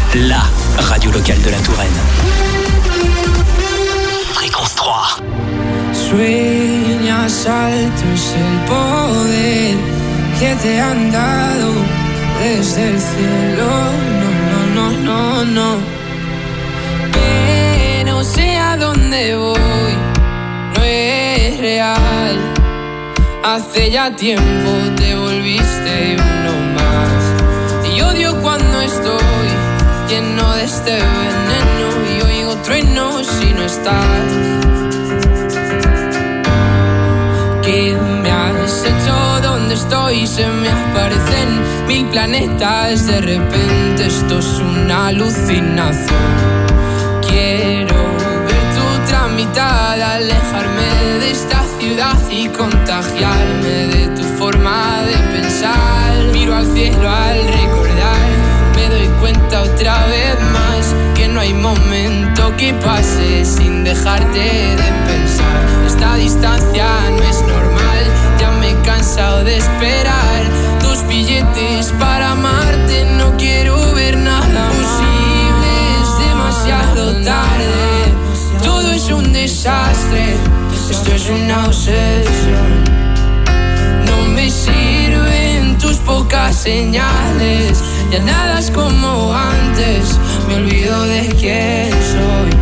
la radio locale de la Touraine. Fréquence 3. Sueñas alto es el poder que te han dado desde el cielo. No. Que no sé a dónde voy, no es real. Hace ya tiempo te volviste uno más. Y odio cuando estoy lleno de este veneno y oigo truenos si no estás. ¿Qué me has hecho? ¿Dónde estoy? Se me aparecen 1000 planetas. De repente esto es una alucinación. Quiero ver tu tramitada, alejarme de esta ciudad y contagiarme de tu forma de pensar. Miro al cielo al recordar, me doy cuenta otra vez más que no hay momento que pase sin dejarte de pensar. Esta distancia no es normal, ya me he cansado de esperar tus billetes para amarte. No quiero ver nada posible, es demasiado tarde. Todo es un desastre, esto es una obsesión. No me sirven tus pocas señales, ya nada es como antes, me olvido de quién soy.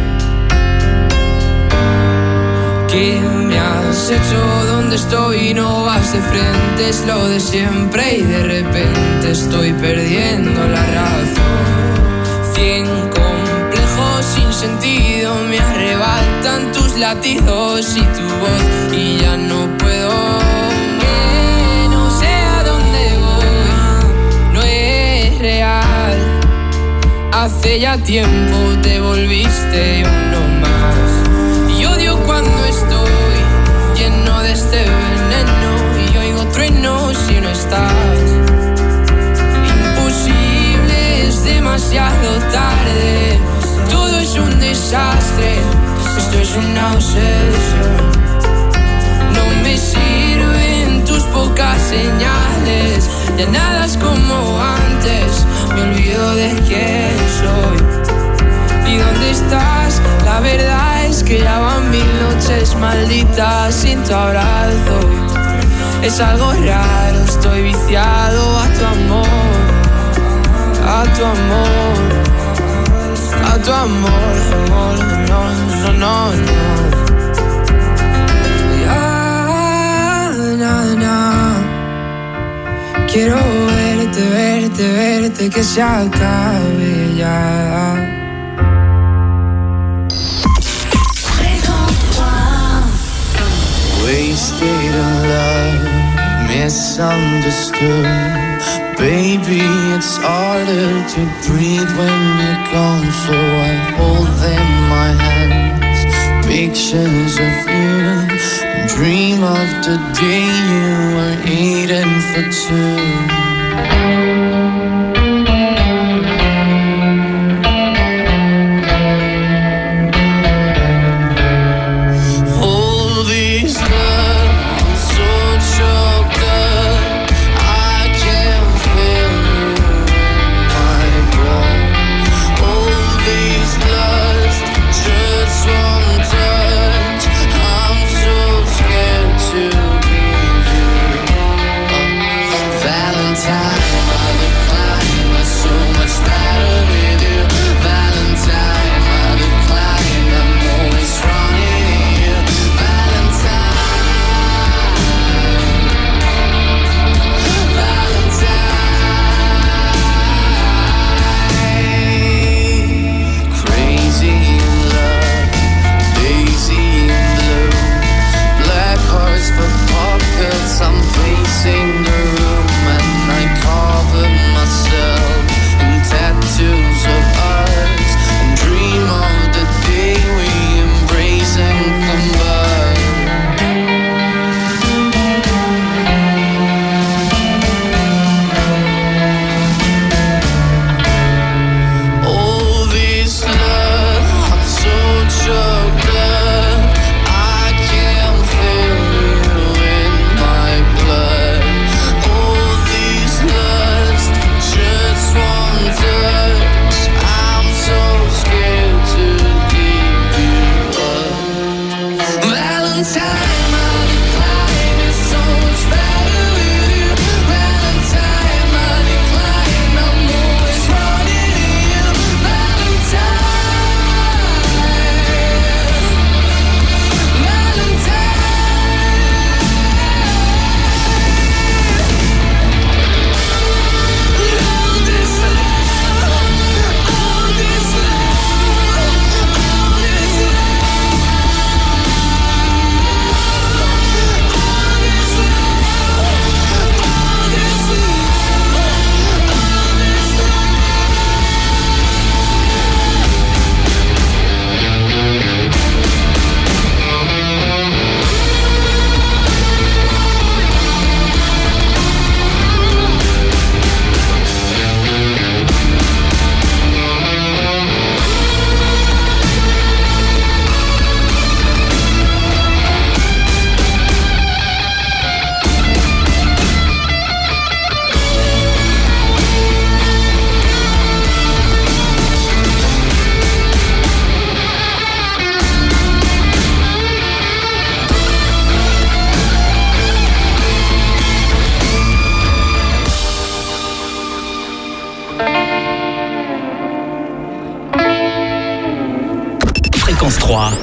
¿Qué me has hecho? ¿Dónde estoy? No vas de frente, es lo de siempre y de repente estoy perdiendo la razón. 100 complejos sin sentido me arrebatan tus latidos y tu voz y ya no puedo. Que no sé a dónde voy, no es real. Hace ya tiempo te volviste uno más. Y odio cuando estoy lleno de este veneno y oigo truenos si no estás. Imposible, es demasiado tarde. Todo es un desastre, esto es una obsesión. No me sirven tus pocas señales, ya nada es como antes, me olvido de quién soy. ¿Y dónde estás? La verdad es que ya van 1000 noches malditas sin tu abrazo. Es algo raro, estoy viciado a tu amor, a tu amor, a tu amor, amor, no. Ya, quiero verte, que se acabe ya. Wasted in love, misunderstood. Baby, it's harder to breathe when you're gone, so I hold in my hands pictures of you and dream of the day you were eating for two. Valentine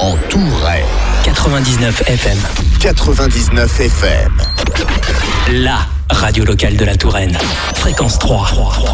en Touraine. 99 FM. 99 FM. La radio locale de la Touraine. Fréquence 3.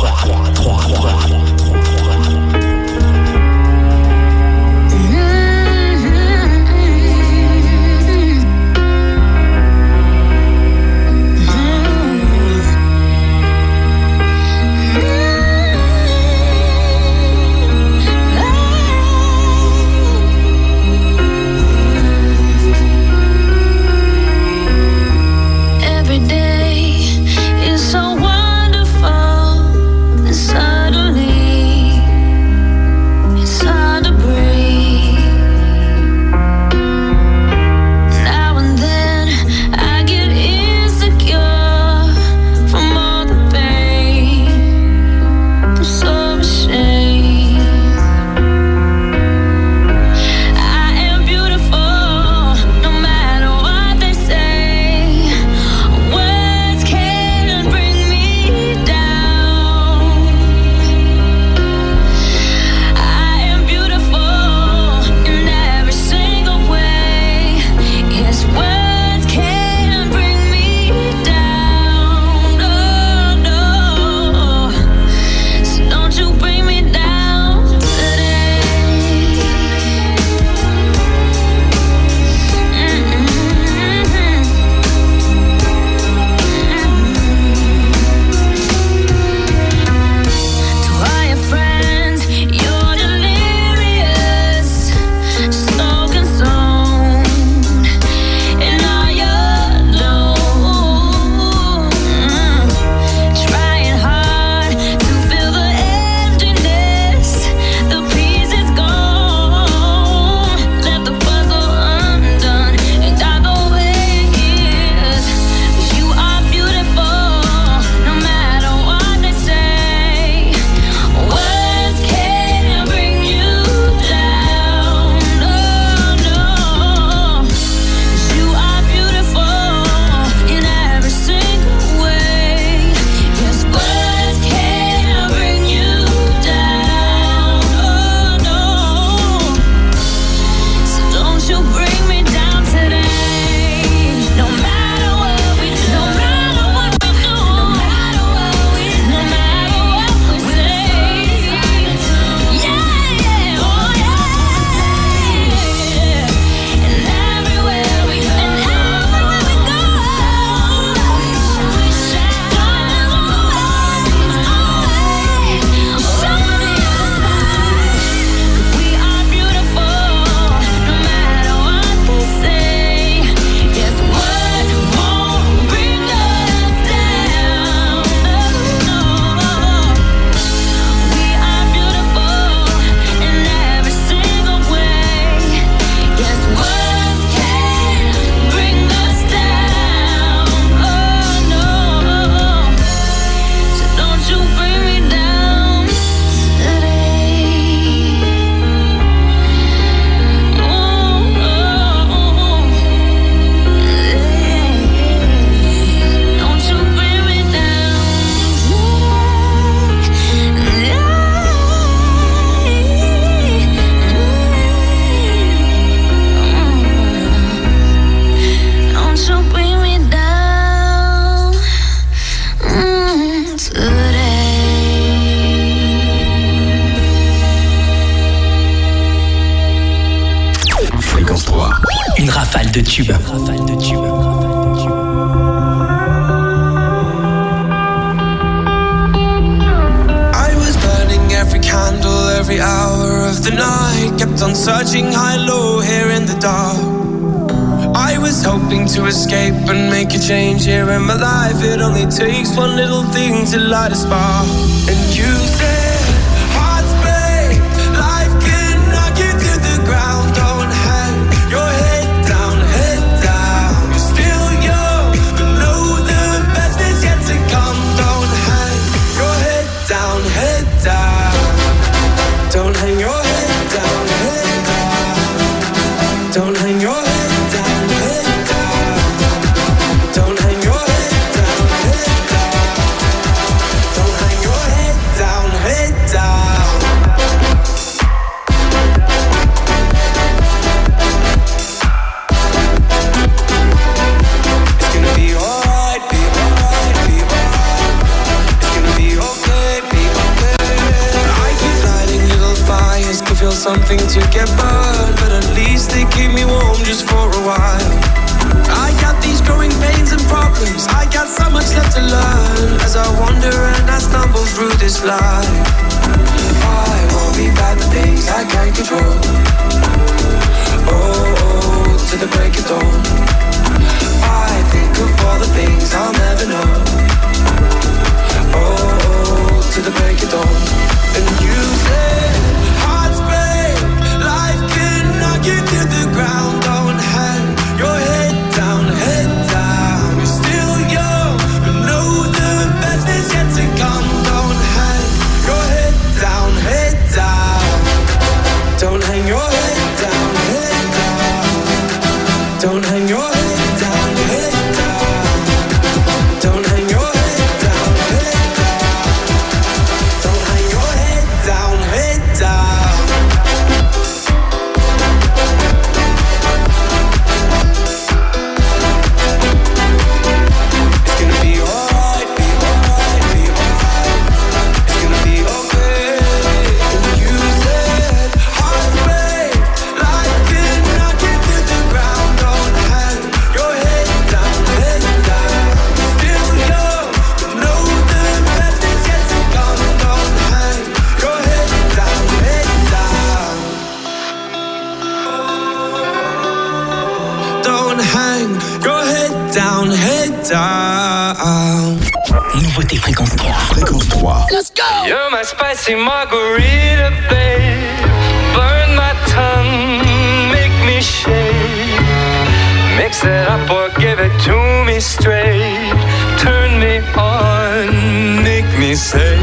Une rafale de tubes. I was burning every candle, every hour of the night. Kept on searching high, low, here in the dark. I was hoping to escape and make a change here in my life. It only takes one little thing to light a spark. And you said, hearts break, life can knock you to the ground. Don't hang your head down, head down. You're still young, but know the best is yet to come. Don't hang your head down, head down. Don't hang your head down, head down. Don't hang your head down, head down. Don't hang your head down, head down. Don't hang your head down, head down. something to get burned, but at least they keep me warm just for a while. I got these growing pains and problems, I got so much left to learn as I wander and I stumble through this life. I worry about the things I can't control. Oh, to the break of dawn. I think of all the things I'll never know. Oh, to the break of dawn. And you said, hearts break, life can knock you to the ground. Don't hang your head down, head down. You're still young, but know the best is yet to come. Don't hang your head down, head down. Don't hang your head down, head down. Don't hang your head down, head down. Don't hang your head down, head down. Don't hang your head down, head down. It's gonna be alright, be alright, be alright. It's gonna be okay. And you said, hearts break, life can knock you to the ground. Don't hang your head down, head down. Still young, but know the best is yet to come. Don't hang your head down, head down. Don't hang your head down, head down. Nouveauté Fréquence 3. Fréquence 3. Let's go! You're my spicy margarita, babe. Burn my tongue, make me shake. Mix it up or give it to me straight. Turn me on, make me say.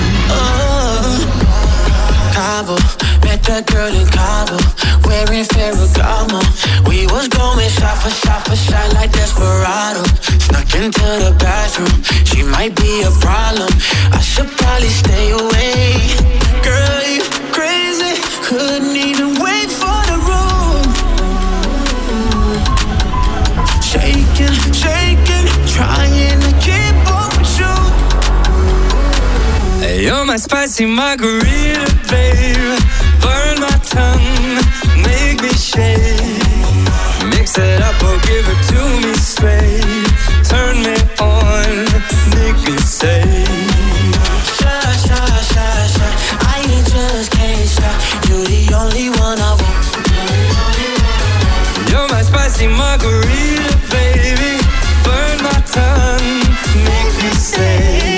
Cabo, met that girl in Cabo, wearing Ferragamo. We was going shot for shot for shot like Desperado. Snuck into the bathroom, she might be a problem. I should probably stay away. Girl, you crazy, couldn't even wait for the room. Shaking, shaking, trying to keep up with you. You're my spicy margarita, babe. Burn my tongue, make me shake. Mix it up or give it to me straight. Turn me on, make me say. Shy, shy, shy, shy, I just can't stop. You're the only one I want. You're my spicy margarita, baby. Burn my tongue, make me say.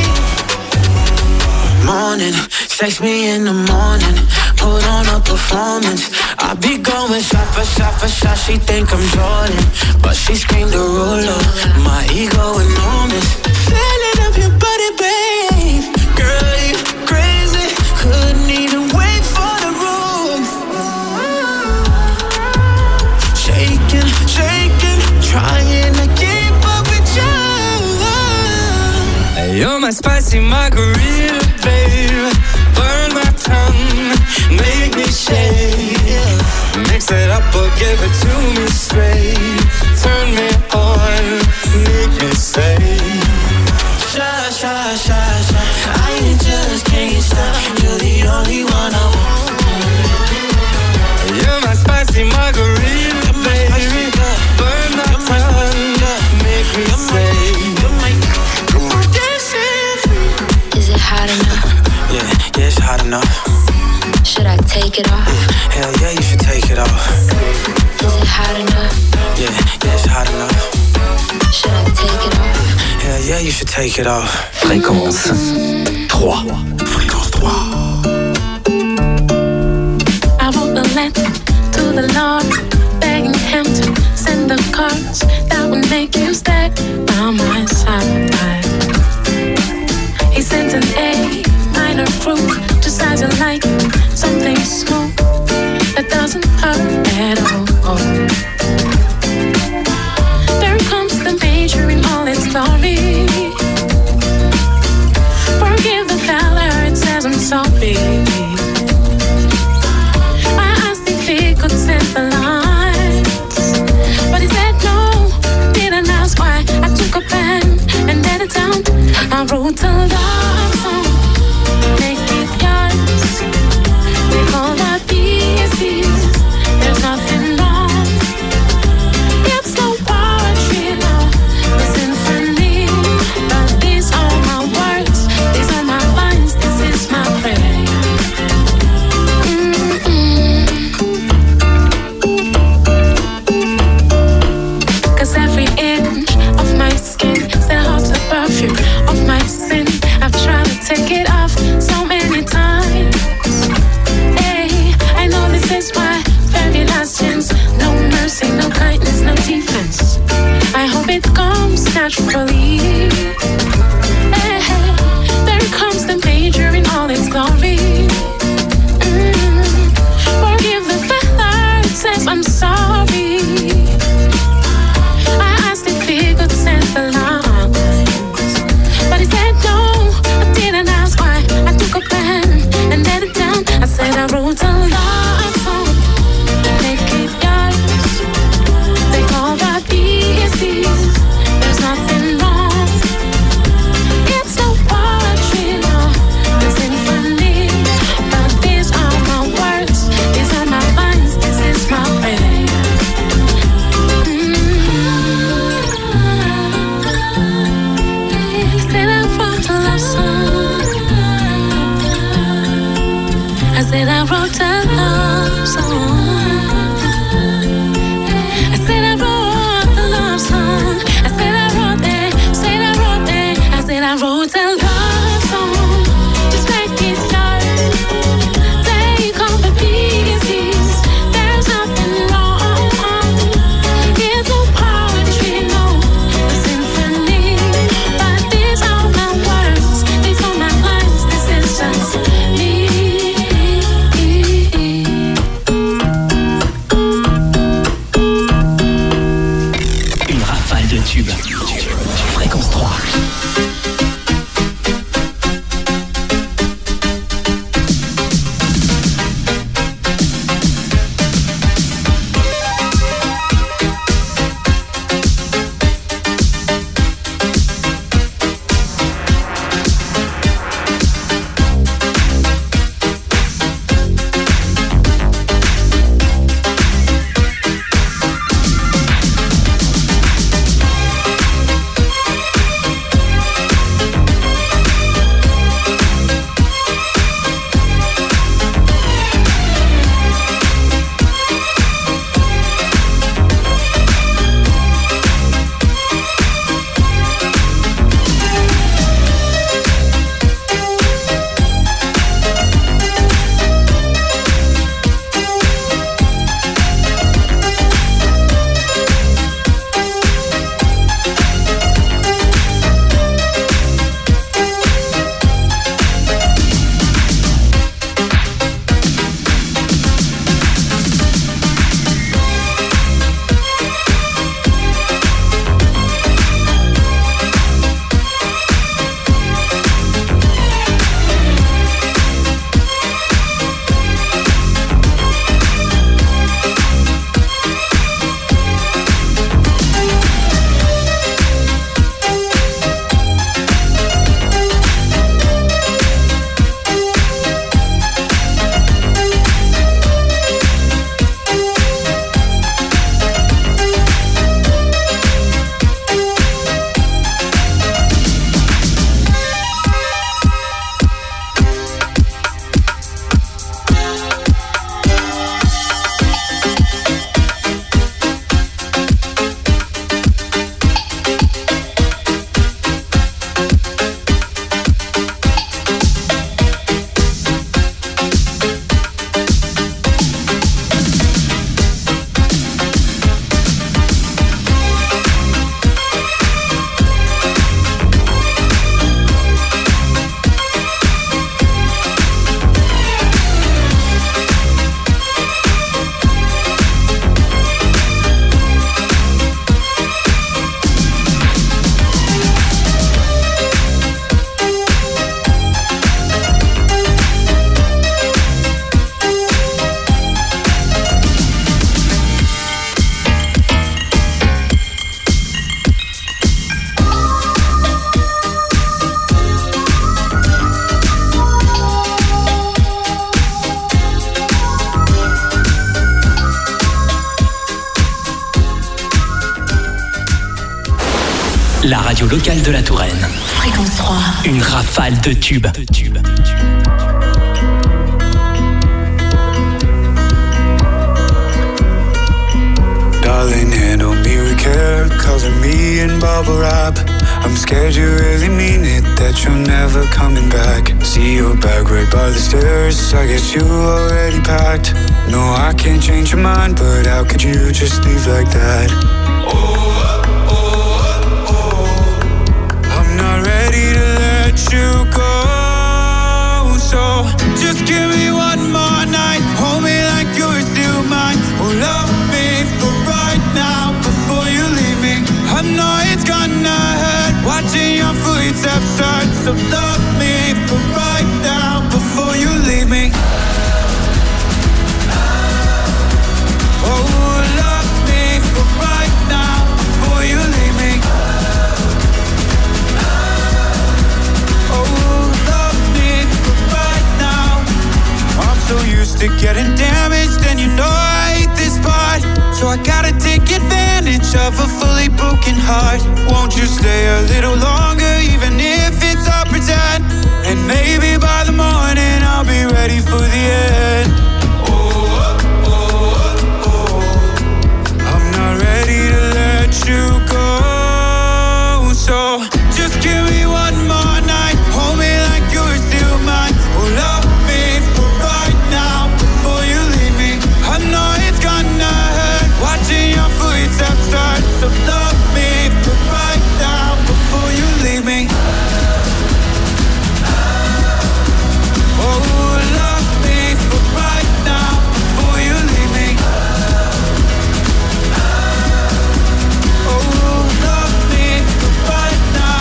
Morning, text me in the morning, put on a performance. I be going shot for shot for shot. She think I'm Jordan, but she screamed a ruler. My ego enormous. Feeling of your body, babe. Girl, you crazy, couldn't even wait for the room. Shaking, shaking, trying to keep up with you. You're my spicy margarita, babe. Burn my tongue, make me shake. Mix it up or give it to me straight. Turn me on, make me say. Shy, shy, shy, shy, I just can't stop. You're the only one I want. You're my spicy margarita, baby. Burn my tongue, make me say. Is it hot enough? Yeah, it's hot enough. Should I take it off? Hell yeah, you should take it off. Is it hot enough? Yeah, it's hot enough. Should I take it off? Hell yeah, you should take it off. Fréquence 3. Fréquence 3. I wrote a letter to the Lord, begging him to send the cards that would make you stay by my side. He sent an A minor group, just as I like it, something smooth that doesn't hurt at all. There comes the major in all its glory. Forgive the fella, it says I'm sorry. I asked if he could send the lines, but he said no. Didn't ask why. I took a pen and then it down. I wrote a love song, make it yours. naturally. Hey, there comes the major in all its glory. Forgive the fella, it says I'm sorry. I asked if he could send the lines, but he said no. I didn't ask why. I took a pen and let it down. I said I wrote a love song, make it yours. Take all the pieces, there's nothing wrong. It's no poetry, no, the symphony. But these are my words, these are my lines, this is my prayer. Said I wrote a love song. I said I wrote a love song. I said I wrote a love song. I said I wrote it. Said I wrote it. I said I wrote a love song. Just make it yours. Take all the pieces. There's nothing wrong. It's no poetry, no, the symphony. But these are my words. These are my lines. This is just me. Une rafale de tubes. Fréquence 3. La radio locale de la Touraine. Fréquence 3. Une rafale de tubes. Darling, handle me with care, cover me in bubble wrap. I'm scared you really mean it, that you're never coming back. See your bag right by the stairs, I guess you already packed. No, I can't change your mind, but how could you just leave like that? Oh, oh, oh, oh. gonna hurt watching your footsteps start. So love me for right now before you leave me. Oh, love me for right now before you leave me. Oh, love me for right now. I'm so used to getting damaged, and you know I hate this part. So I gotta take advantage of a fully broken heart. Won't you stay a little longer, even if it's all pretend? And maybe by the morning I'll be ready for the end. Oh, oh, oh, oh. I'm not ready to let you go. So just give me one more night, hold me like you're still mine. Oh, love me for right now before you leave me. I know it's gonna hurt watching your footsteps start. So love me for right now before you leave me. Oh, love me for right now before you leave me. Oh, love me for right now.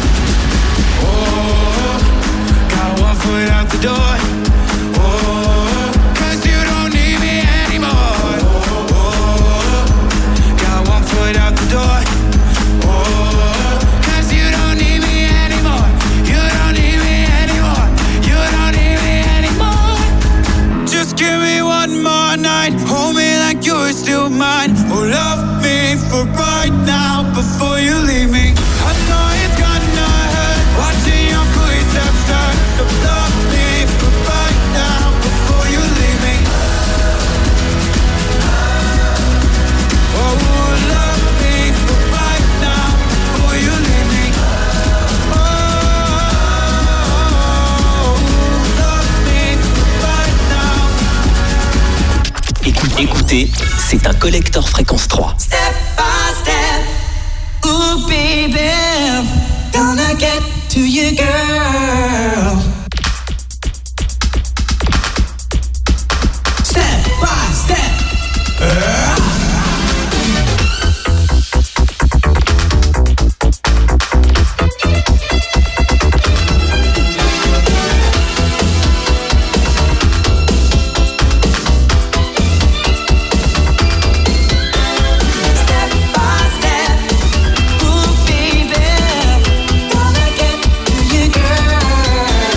Oh, got one foot out the door. Oh, 'cause you don't need me anymore. Oh, got one foot out the door. Oh, 'cause you don't need me anymore. You don't need me anymore. You don't need me anymore. Just give me one more night, hold me like you're still mine. Oh, love me for right now before you leave me. I know it's gonna hurt watching your footsteps start. So love me for right now before you leave me. Oh, love me for right now before you leave me. Oh, love me for right now. Écoutez, c'est un collector fréquence 3. Step by step, ooh baby, gonna get to you, girl. Step by step. Ooh, baby, gonna get to you, girl.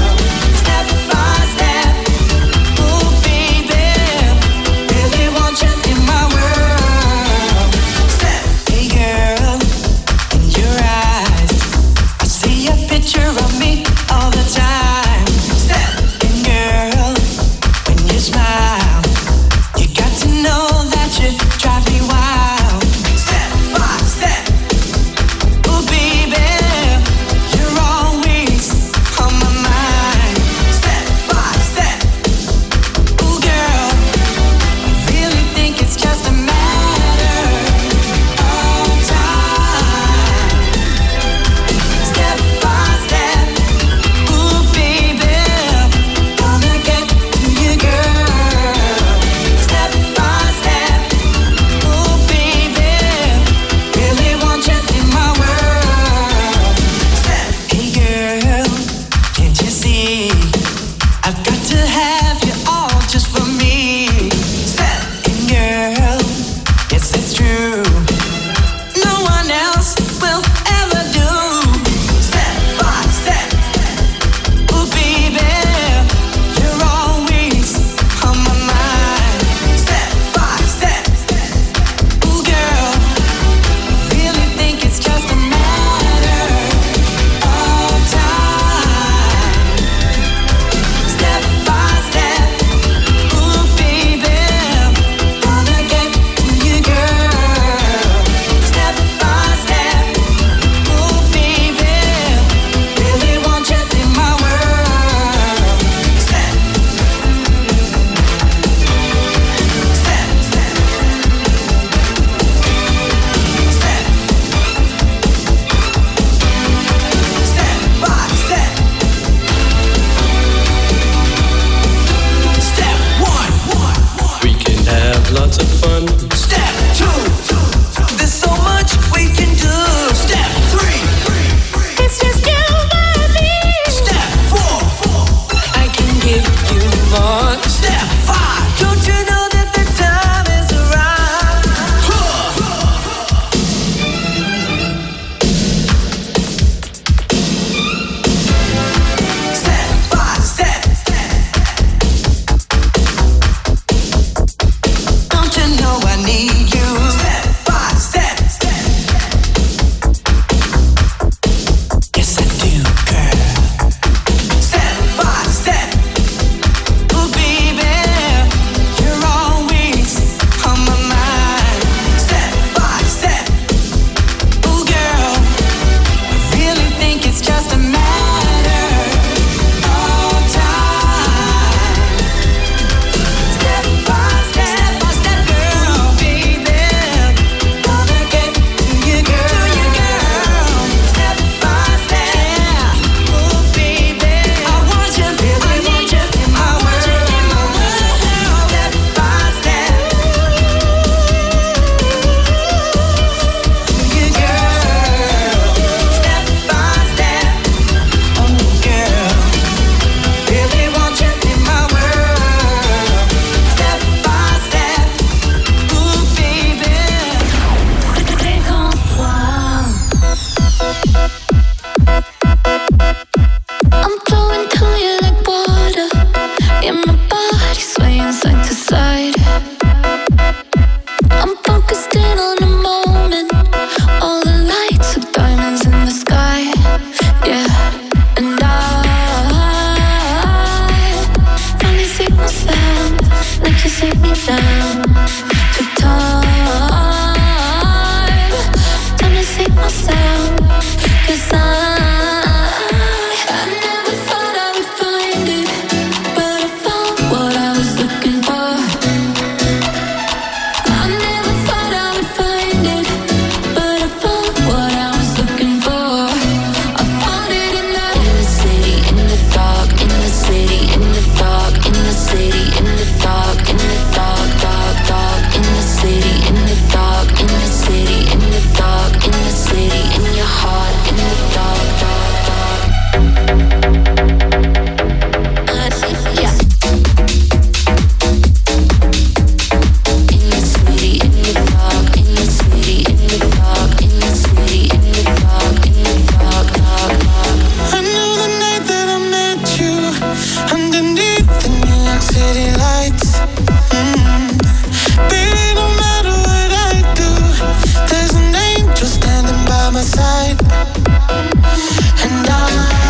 side, and I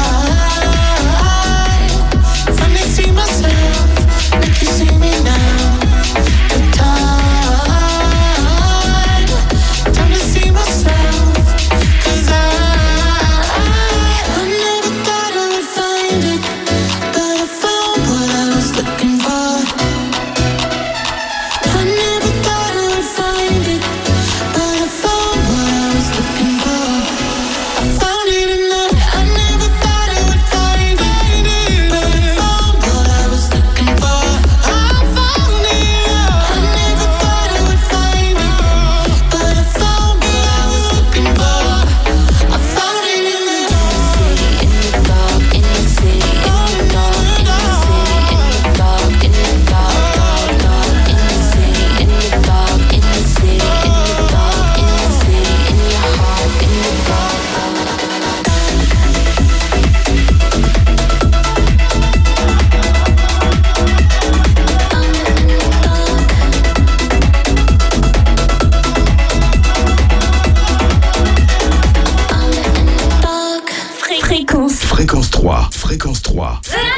finally see myself, like you see me now. The time to see myself, 'cause I never thought I would find it, but I found what I was looking for. I never thought I would find it, but I found what I was looking for. I found it in the. I never thought I would find it, but I found what I was looking for. I found it. I never thought I would find it, but I found what I was looking for. I found it in the dark, in the city, in the dark, in the dark, in the dark, in the city, in the dark, in the city, in the dark, in the city, in your heart, in the dark. Fréquence 3. Fréquence 3.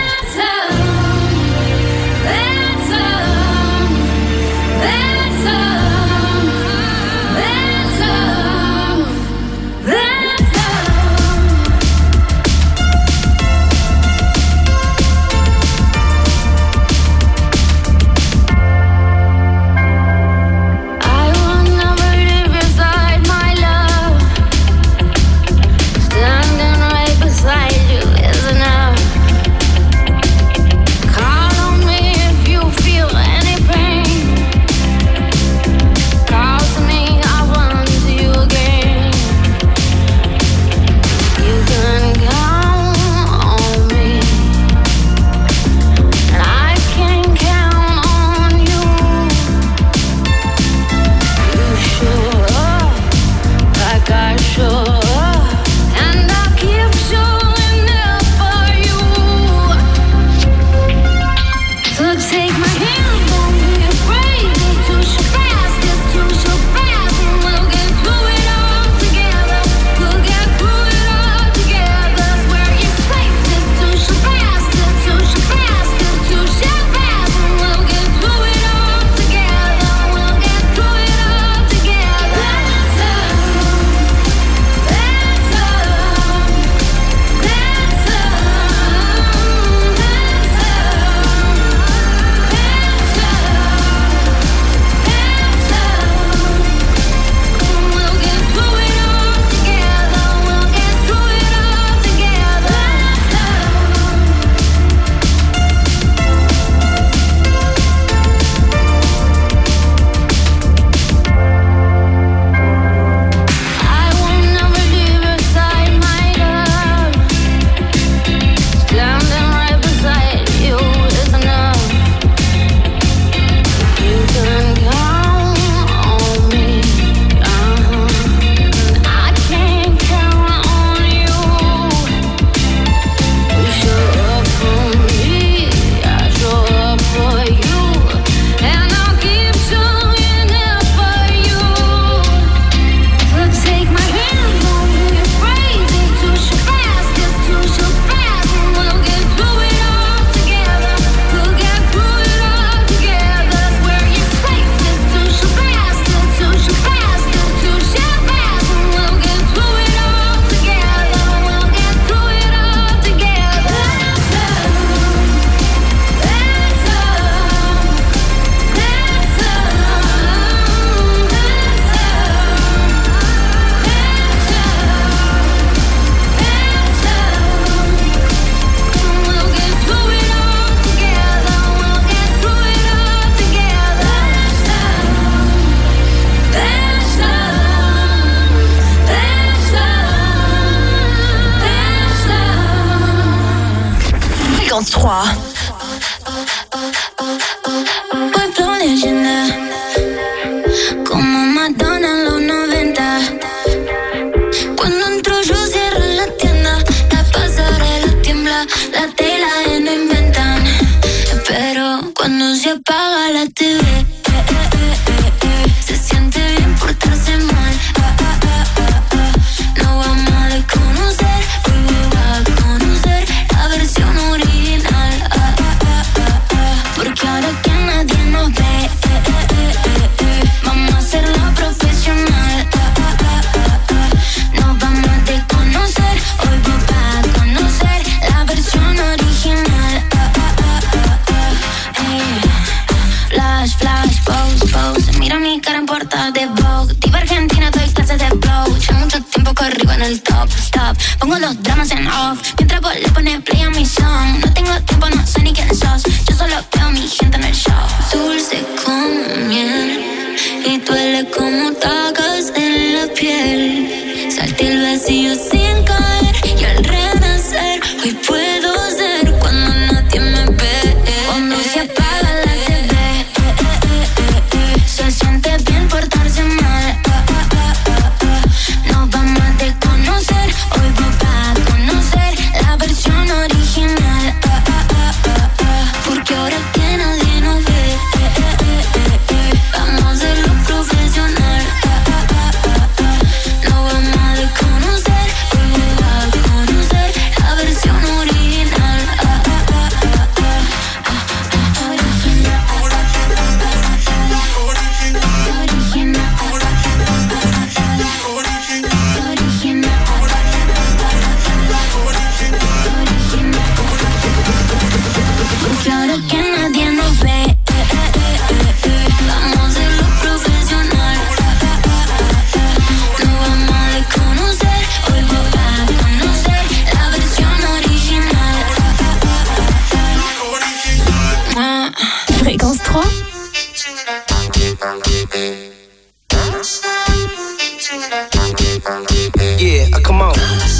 Fréquence 3. Pueblo leyenda, como Madonna en los 90. Cuando entro yo cierro la tienda, la pasarela tiembla, la tela no inventan. Pero cuando se apaga la TV, se siente bien portarse mal. No el top, stop. Pongo los dramas en off, mientras vos le pones play a mi song. No tengo tiempo, no sé ni quién sos, yo solo veo a mi gente en el show. Dulce como miel y duele como tacas en la piel. Salté el vacío sin caer y al renacer hoy puedo ser cuando nadie me ve. Cuando se apaga la TV, se siente bien portarse mal. Nos vamos a desconocer, hoy vos vas a conocer la versión original. Porque ahora que nadie nos ve, vamos a hacerlo profesional. Nos vamos a desconocer, hoy vos vas a conocer la versión original. Porque ahora que nadie nos ve, vamos a hacerlo profesional. Nos vamos a desconocer, hoy vos vas a conocer la versión original. Fréquence 3. Yeah, come on.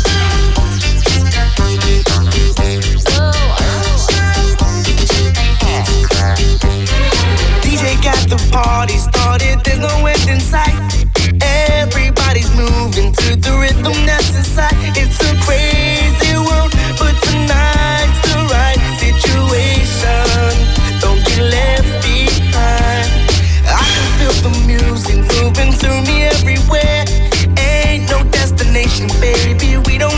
DJ got the party started, there's no end in sight. Everybody's moving to the rhythm that's inside. It's a crazy world, but tonight's the right situation. Don't get left behind. I can feel the music moving through me everywhere. Ain't no destination, baby, we don't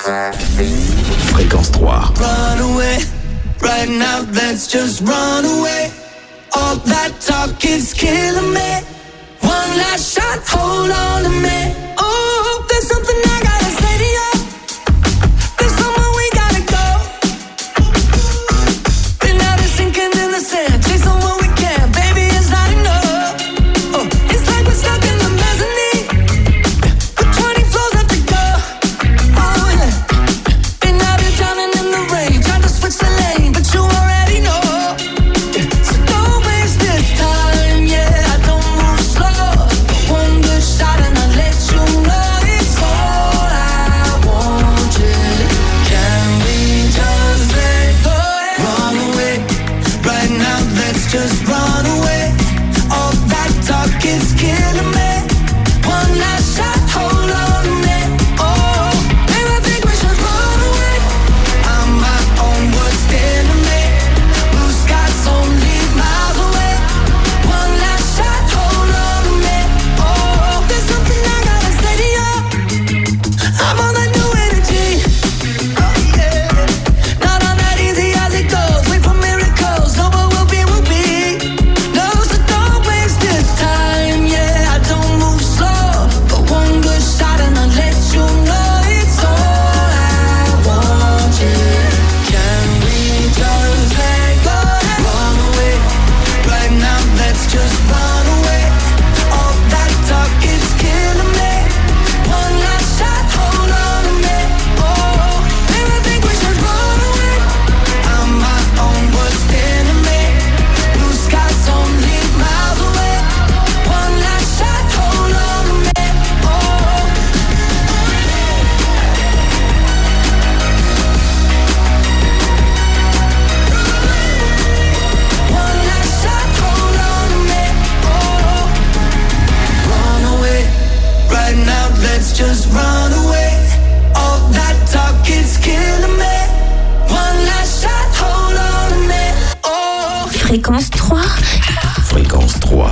Fréquence 3. Run away, right now, let's just run away. All that talk is killing me. One last shot, hold on to me. Oh, there's something I gotta say to you. There's somewhere we gotta go. Been out and sinking in the sand, chasing what we can, baby, it's not enough. Oh, it's like we're stuck in the mezzanine, with 20 floors left to go. Oh yeah, been out here drowning in the rain, trying to switch the lane, but you already know. So don't waste this time, yeah, I don't move slow. One good shot and I'll let you know it's all I want, yeah. Can we just let go? Run away, right now, let's just run away. All that talk is killing me. One last shot, hold on to me. Oh, baby, I think we should run away. I'm my own worst enemy. Blue skies only miles away. One last shot, hold on to me. Oh, there's something I gotta say to you. I'm on that new energy. Oh yeah, not on that easy as it goes. Wait for miracles, know what will be, will be. No, so don't waste this time. Yeah, I don't move slow, but one good shot and I'll let you know it's all I want. Yeah, can we just let go? Run away, right now. Let's just run away. All that talk is killing me. One last shot, hold on to me. Oh, baby, I think we should run away. I'm my own worst enemy. Blue skies only miles away. One last shot, hold on to me. Oh, one last shot, hold on to me. Oh, run away, right now, let's just run away. All that talk is killing me. One last shot, hold on to me. Oh, Fréquence 3. Fréquence 3.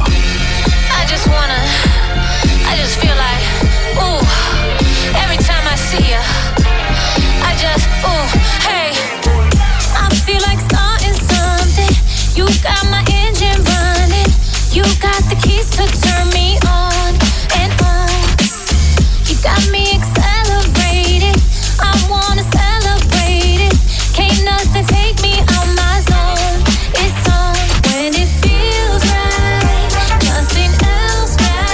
I just feel like, ooh, every time I see you, I just, ooh, hey. I feel like starting something. You got my engine running. You got the keys to turn me on and on. You got me accelerated. I wanna celebrate it. Can't nothing take me out my zone. It's on when it feels right. Nothing else matters.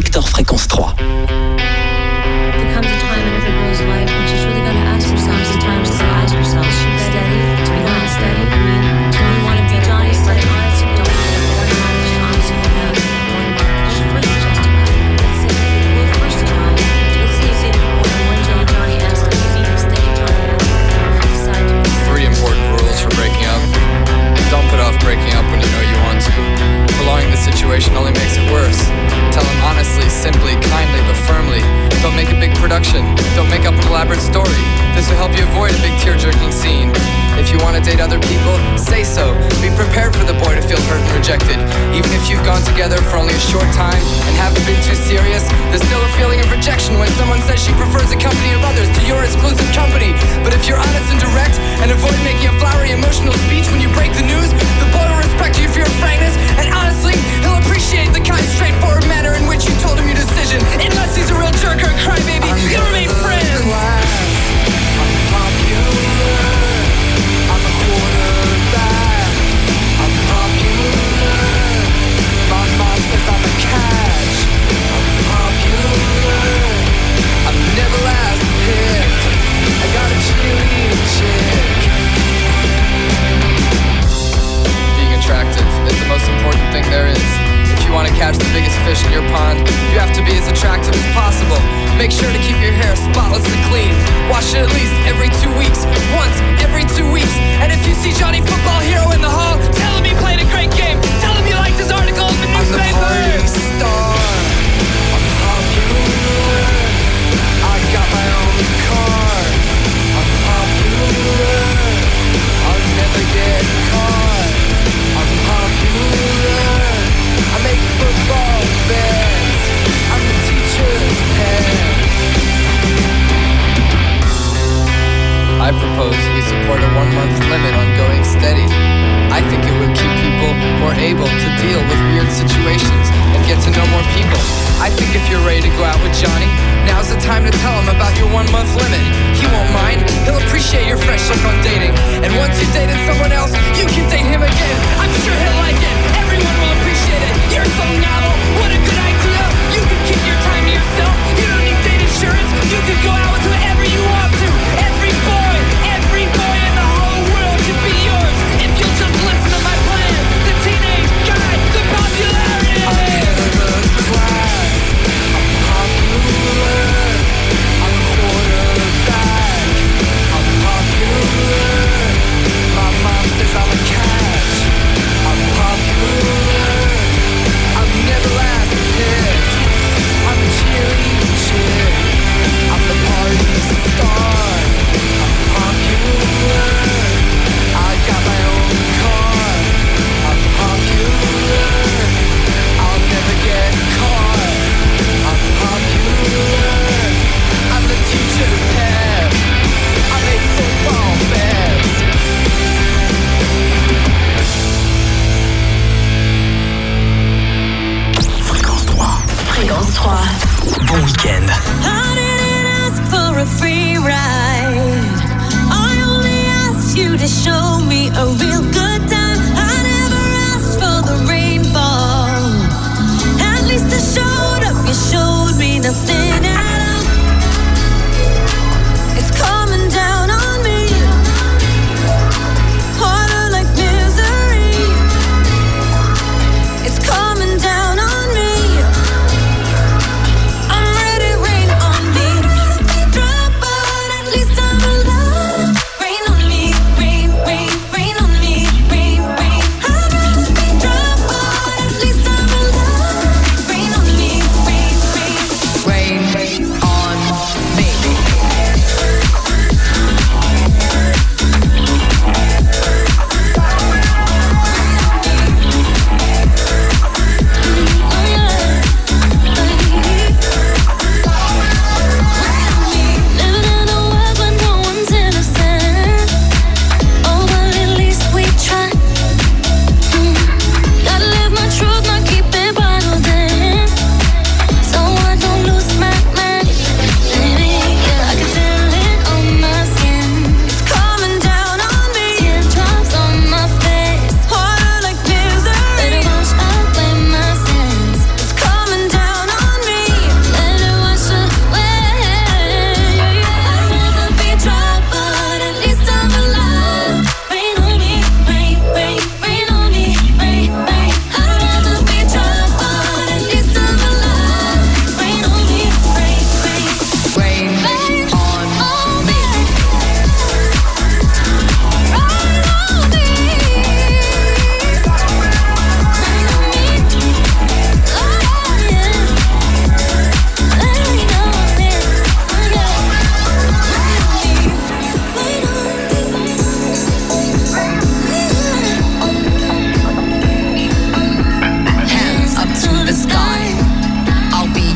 Sector Fréquence 3. There comes a time in every girl's life when she's really got to ask herself sometimes to ask herself, is she steady? To be not steady? I mean, do you want to be Johnny steady? Honestly, don't honestly have one first just about it. Let's see. Well, first of all, let's see when Johnny asks, do you need a steady Johnny? Decide to. 3 important rules for breaking up. Don't put off breaking up when you know you want to. Prolonging the situation only makes it worse. Tell him honestly, simply, kindly, but firmly. Don't make a big production. Don't make up an elaborate story. This will help you avoid a big tear-jerking scene. If you want to date other people, say so. Be prepared for the boy to feel hurt and rejected. Even if you've gone together for only a short time and haven't been too serious, there's still a feeling of rejection when someone says she prefers the company of others to your exclusive company. But if you're honest and direct and avoid making a flowery emotional speech when you break the news, the boy will respect you for your frankness, and honestly, he'll appreciate the kind, straightforward manner in which you told him your decision. Unless he's a real jerk or a crybaby, you'll remain friends. I'm popular. I'm a quarterback. I'm popular. My mom says I'm a catch. I'm popular. I'm never last picked. I got a cheerleading chick. Being attractive is the most important thing there is. If you want to catch the biggest fish in your pond, you have to be as attractive as possible. Make sure to keep your hair spotlessly clean. Wash it at least every 2 weeks. Once every 2 weeks. And if you see Johnny Football Hero in the hall, tell him he played a great game. Tell him you liked his article in the newspaper. I'm the party star. I'm popular. I got my own car. I'm popular. I'll never get caught. I'm popular. I make football bets. I'm the teacher's pet. I propose we support a 1-month limit on going steady. I think it would keep people more able to deal with weird situations and get to know more people. I think if you're ready to go out with Johnny, now's the time to tell him about your 1-month limit. He won't mind, he'll appreciate your fresh look on dating. And once you've dated someone else, you can date him again. I'm sure he'll like it, everyone will appreciate it. You're so novel, what a good idea. You can keep your time to yourself, you don't need date insurance. You can go out with whoever you want to. Every boy in the whole world can be yours. If you'll just listen to my plan, the teenage guide to popularity. I'm head of the class, I'm popular. I'm a quarterback, I'm popular. My mom says I'm a catch. I'm popular. I'm never last picked. I'm a cheerleading chick. I'm the party star. I'm popular. I got my own car. I'm popular. I'll never get caught. I'm popular. I'm the teacher's pet. I make football bets. Fréquence 3. Fréquence 3. Bon week-end. I didn't ask for a free ride. I only asked you to show me a real good time. I never asked for the rainfall. At least I showed up, you showed me nothing at all. It's coming down on me. Harder like misery. It's coming down on me. I'm ready, rain on me. Drop, but at least I'm alive. Rain on me, rain, rain, rain on me, rain, rain. I'd rather be drop, but at least I'm alive. Rain on me,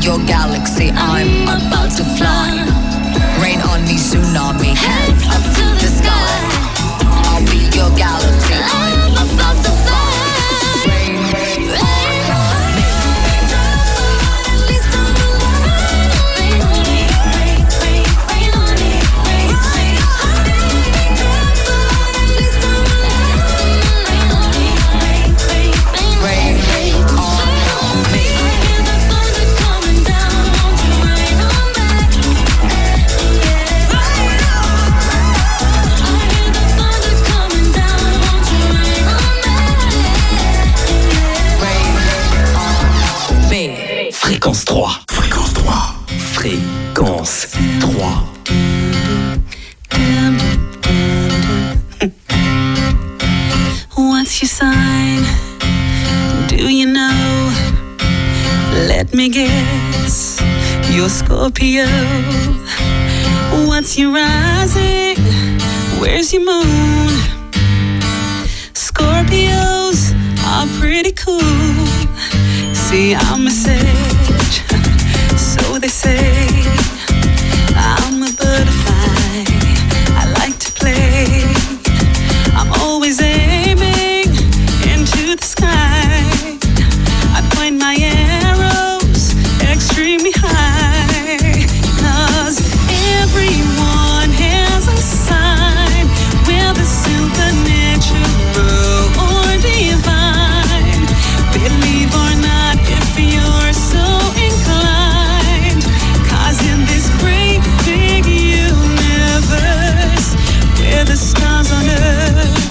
your galaxy. I'm about to fly. Rain on me, tsunami, hands up to the sky. I'll be your galaxy. I'm about to fly. Rain, rain, rain on me. At least I'm alive. Rain on me, rain, rain, rain on me. Rain, rain, at least I'm alive. Rain on me, rain, rain, rain, rain on me. I hear the thunder coming down. Won't you rain on back? Fréquence 3. Fréquence 3. Fréquence 3. What's your sign? Do you know? Let me guess. You're Scorpio. What's your rising? Where's your moon? Scorpios are pretty cool. See, I'm a sage, so they say. I'm a butterfly, I like to play. I'm always aiming into the sky. I point my arrows extremely high. 'Cause everyone has a sign, whether supernatural or divine. Believe or not, if you're so inclined. 'Cause in this great big universe, we're the stars on earth.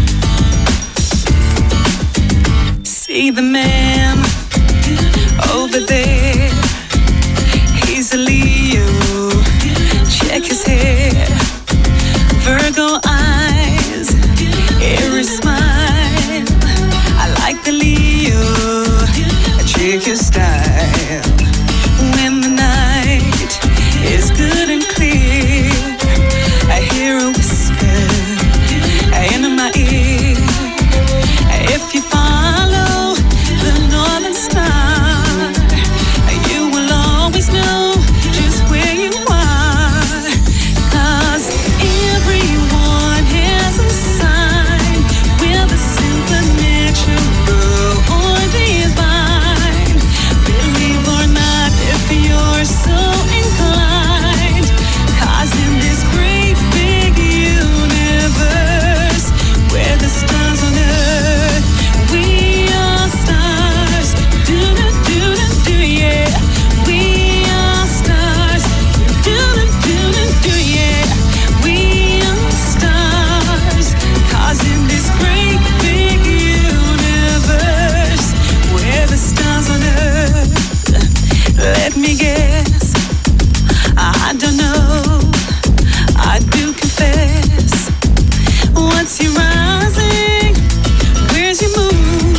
See the man over there, he's a Leo. Check his hair, Virgo eyes, Aries smile. I like the Leo. Check your style. When the night is good and clear, I hear a whisper in my ear. If you follow the northern star, you will always know just where you are. 'Cause everyone has a sign, whether supernatural or divine. Believe or not, if you're so inclined. 'Cause in this great big universe, we're the stars on earth. We are stars. Do do do do do, yeah. We are stars. Do do do do do, yeah. We are stars. 'Cause in this great big universe, we're the stars on earth. Let me guess. I don't know. I do confess. What's your rising? Where's your moon?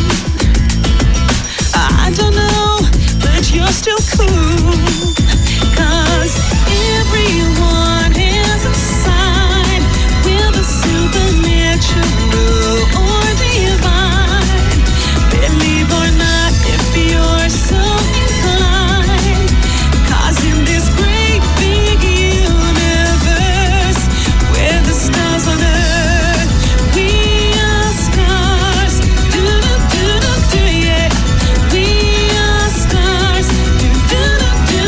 I don't know, but you're still cool. 'Cause everyone has a sign, whether supernatural or divine. Believe or not, if you're so inclined. 'Cause in this great big universe, we're the stars on earth. We are stars. Do do do do do, yeah. We are stars. Do do do do,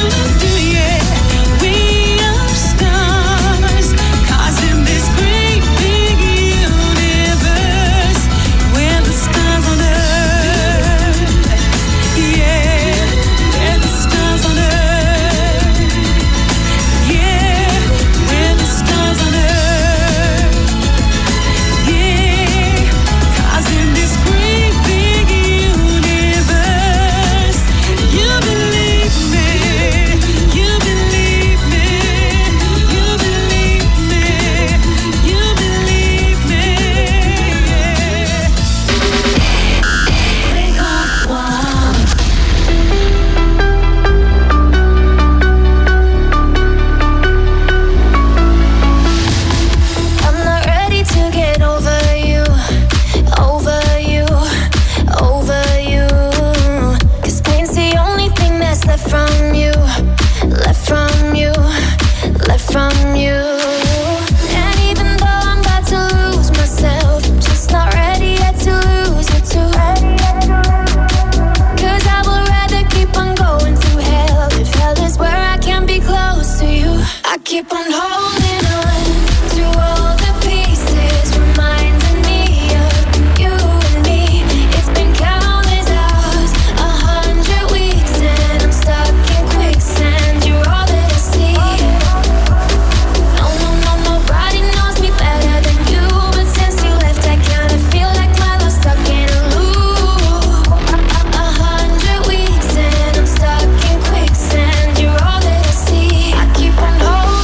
keep on holding on to all the pieces, reminding me of you and me. It's been countless hours, 100 weeks, and I'm stuck in quicksand. You're all that I see. No, nobody knows me better than you, but since you left, I kinda feel like my love's stuck in a loop. 100 weeks, and I'm stuck in quicksand. You're all that I see. I keep on holding.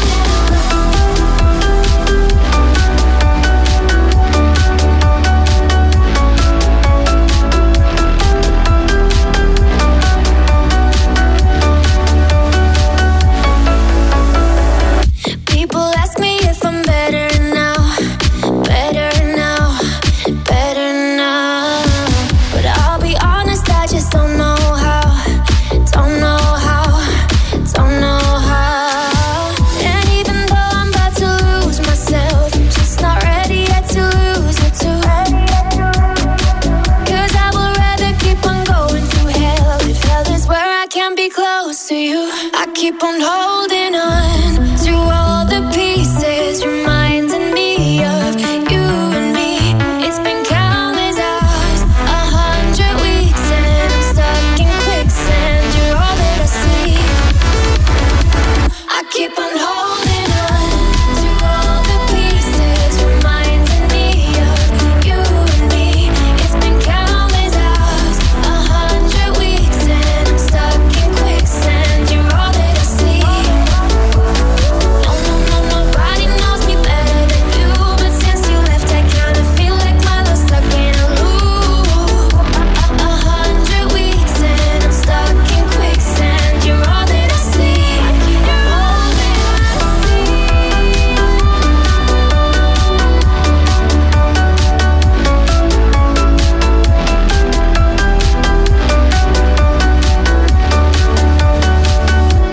People ask me if I'm better now, better now, better now. But I'll be honest, I just don't know how, don't know how, don't know how. And even though I'm about to lose myself, I'm just not ready yet to lose you too. 'Cause I would rather keep on going through hell if hell is where I can be close to you. I keep on holding on